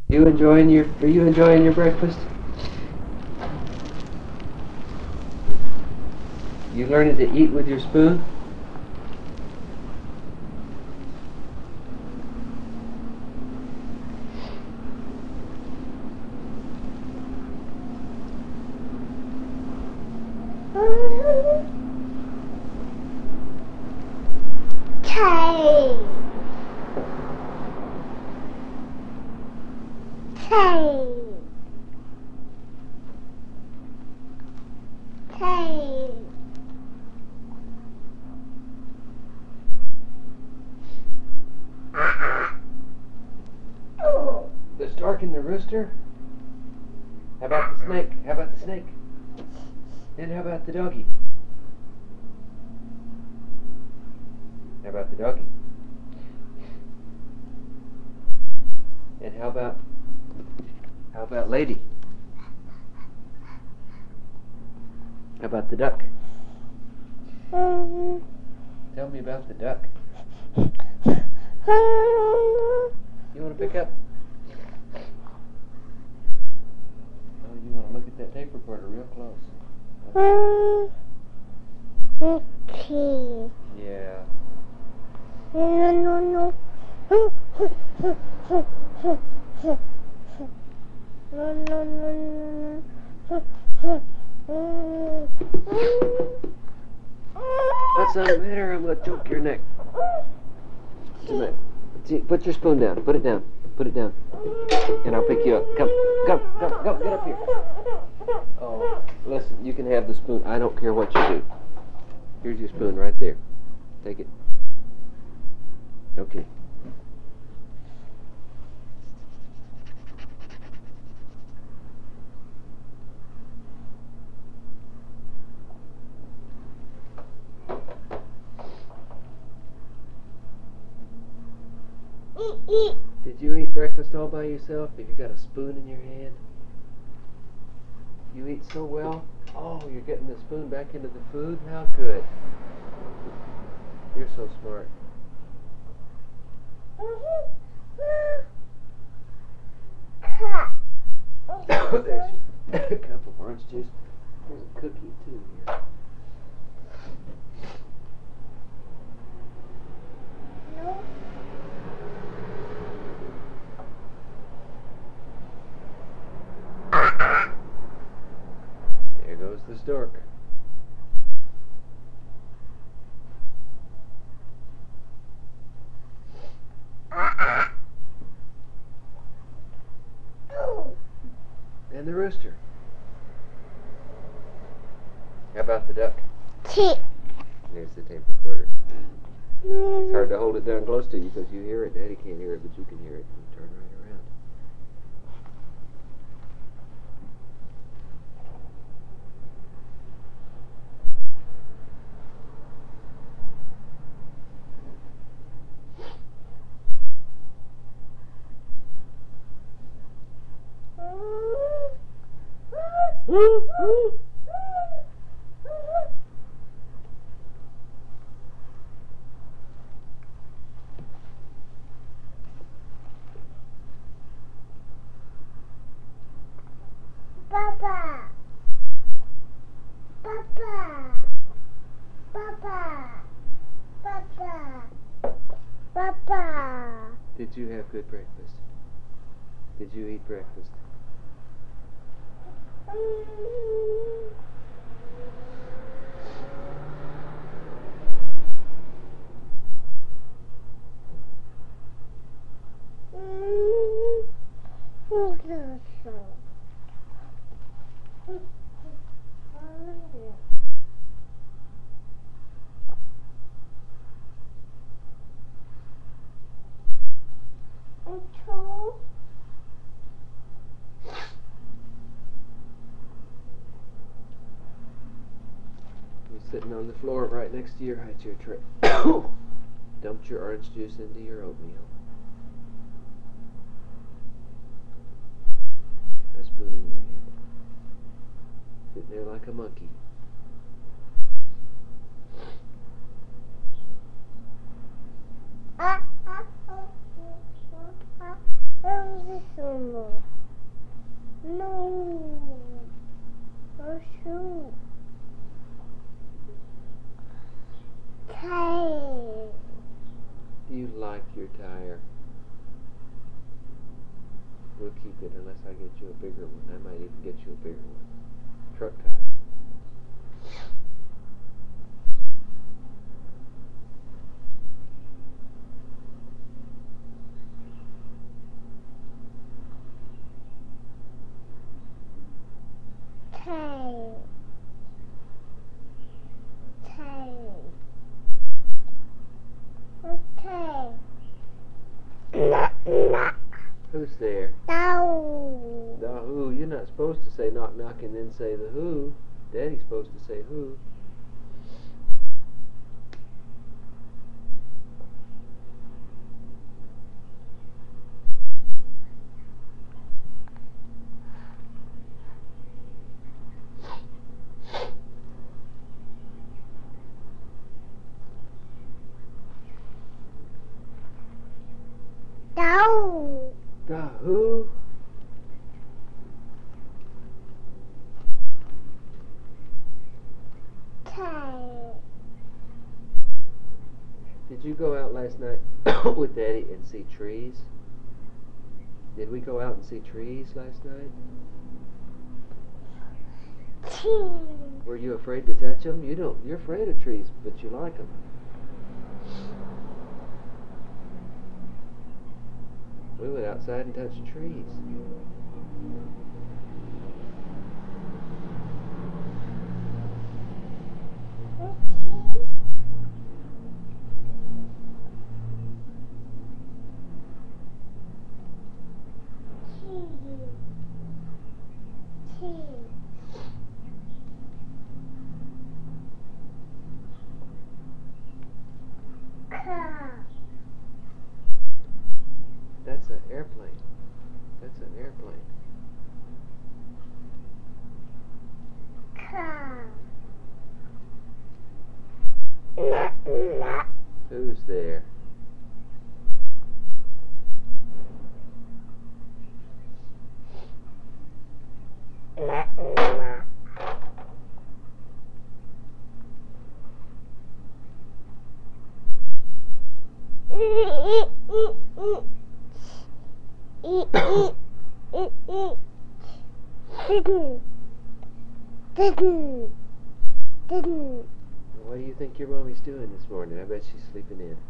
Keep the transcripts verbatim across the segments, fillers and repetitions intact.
You enjoying your? Are you enjoying your breakfast? You learning to eat with your spoon? Tay. Tay. Tay. The stork and the rooster? How about the snake? How about the snake? And how about the doggy? How about the doggy? And how about how about lady? How about the duck? Tell me about the duck. You want to pick up? Oh, you want to look at that tape recorder real close. Okay. Yeah. No, no, no. No, no, no, no. What's the matter? I'm going to choke your neck. What's the matter? See, put your spoon down. Put it down. Put it down. And I'll pick you up. Come, come, come, come. Get up here. Oh, listen, you can have the spoon. I don't care what you do. Here's your spoon right there. Take it. Okay. Did you eat breakfast all by yourself? Have you got a spoon in your hand? You eat so well. Oh, you're getting the spoon back into the food? How good. You're so smart. There's a cup of orange juice. There's a cookie too here. There goes the stork. And the rooster. How about the duck? Tick. There's the tape recorder. It's hard to hold it down close to you because you hear it. Daddy can't hear it, but you can hear it. You turn right around. Papa. Papa. Papa. Papa. Papa. Did you have good breakfast? Did you eat breakfast? You're sitting on the floor right next to your high chair tray. Dumped your orange juice into your oatmeal. Got a spoon in your hand. Sitting there like a monkey. Ah, ah, ah, ah, ah, ah, ah, ah, like your tire. We'll keep it unless I get you a bigger one. I might even get you a bigger one. Truck tire. Tail. Tail. Okay. Knock, knock. Who's there? No. The who. You're not supposed to say knock knock and then say the who. Daddy's supposed to say who. No. The who? Tail. Did you go out last night with Daddy and see trees? Did we go out and see trees last night? Chin. Were you afraid to touch them? You don't. You're afraid of trees, but you like them. We went outside and touched trees. That's an airplane. That's an airplane. Who's there? Didn't. Didn't. Didn't. What do you think your mommy's doing this morning? I bet she's sleeping in.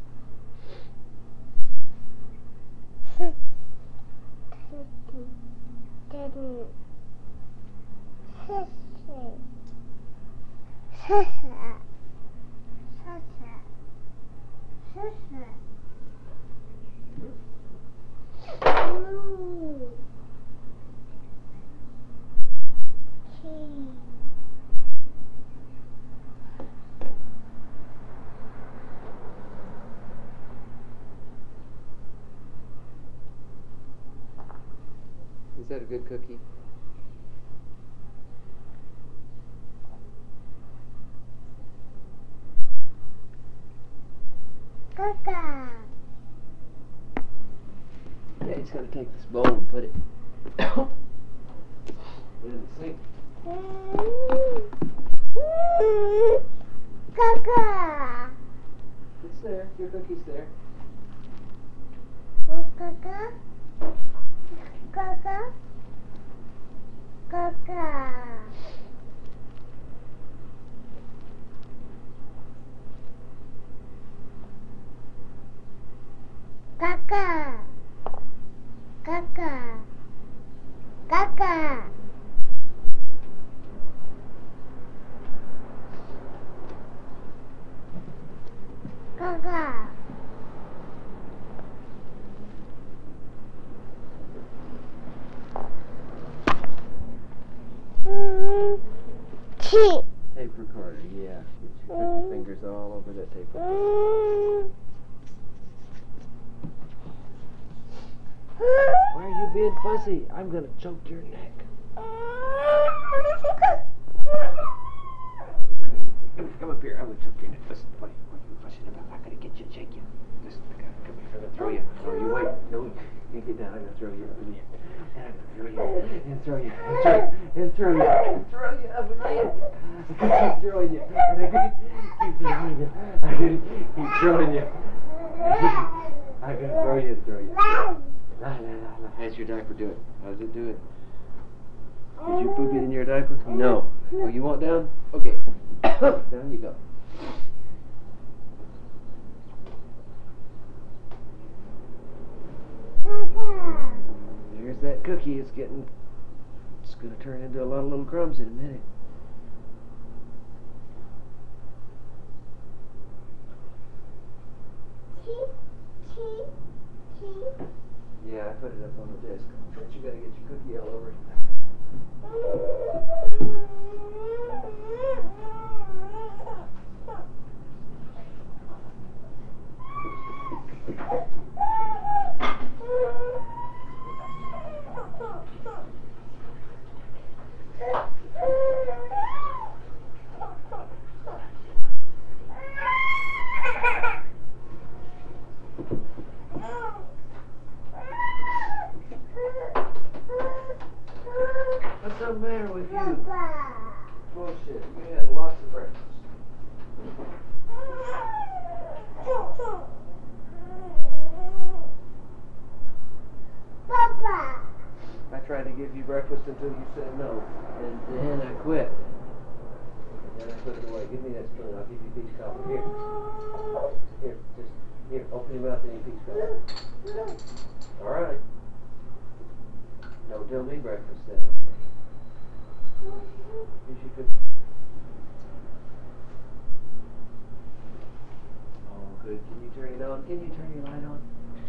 Didn't. Sissy. Sissa. Sissa. Sissa. Blue. Key. Is that a good cookie? Gaga. Daddy's got to take this bowl and put it in the sink. Gaga. It's there. Your cookie's there. Gaga. Gaga. Gaga. Gaga. Gaga. Gaga. Gaga. Mm. Tea. Tape recorder, yeah. Get your cookie fingers all over that tape recorder. Mm. Why are you being fussy? I'm going to choke your neck. Come up here. I'm going to choke your neck. Listen, what are you, what are you fussing about? I'm going to get you and shake you. Listen, come here. I'm going to throw you. No, you wait. No, you get down. I'm going to throw you up in the air. And I'm going to throw you. And throw you. And throw you. And throw you up in the air. I keep throwing you. And I keep, keep throwing you. I keep throwing you. I'm gonna throw you and throw you. La, la, la, la. How's your diaper doing? How does it do it? Did you poop it in your diaper? No. Oh, you want down? Okay. Down you go. There's that cookie. It's getting, it's going to turn into a lot of little crumbs in a minute. Yeah, I put it up on the desk. But you got to get your cookie all over it. What's the matter with you? Bullshit. You had lots of breakfast. Papa. I tried to give you breakfast until you said no, and then I quit. And then I put it away. Give me that spoon. I'll give you a piece of coffee. Here. Here. Just, here. Open your mouth and eat a piece of coffee. All right. No, tell me breakfast then, okay? Here's your cookie. Oh, good. Can you turn it on? Can you turn your light on?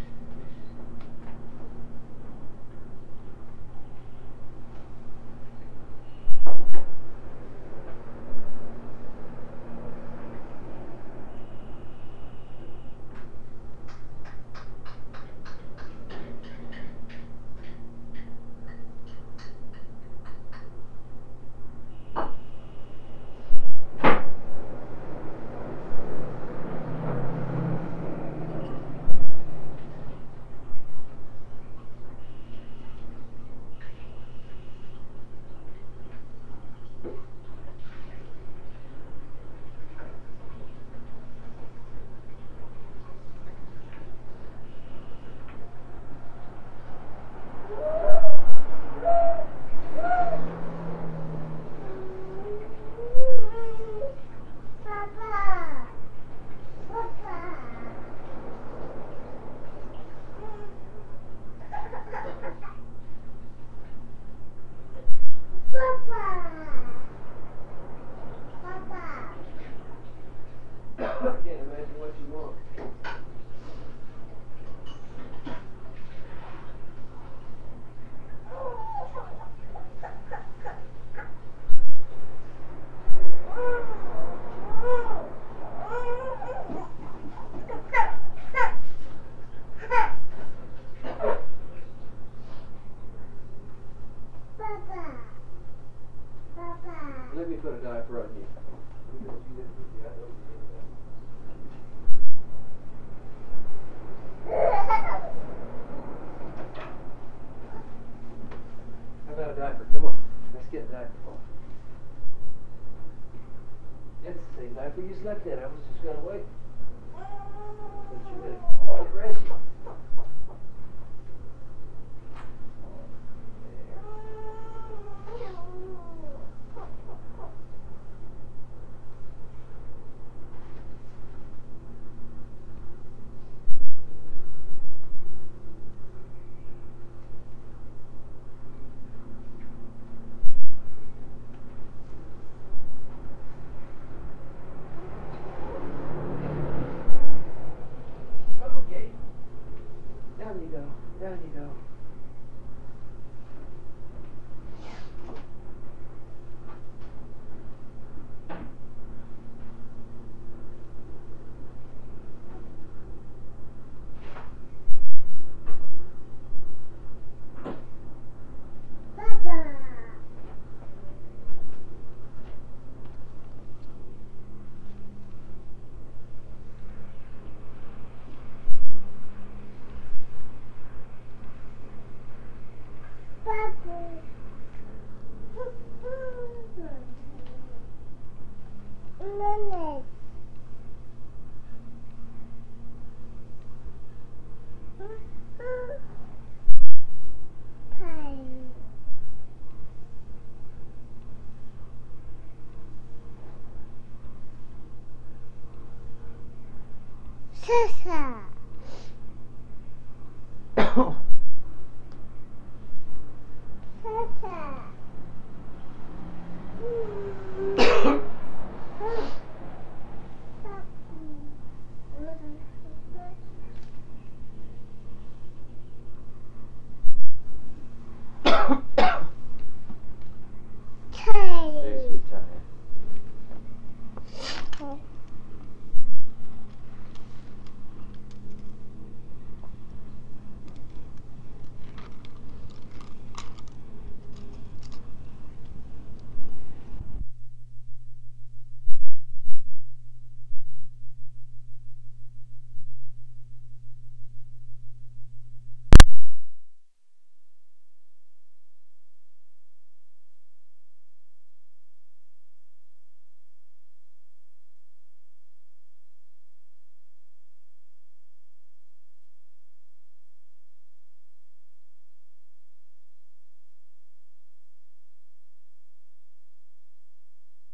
I can't imagine what you want. Let me put a diaper on you. How about a diaper? Come on. Let's get a diaper on. That's the same diaper you slept in. I was just going to wait. But you're going to crash you. Okay. Down you go. Down you go. Kasa.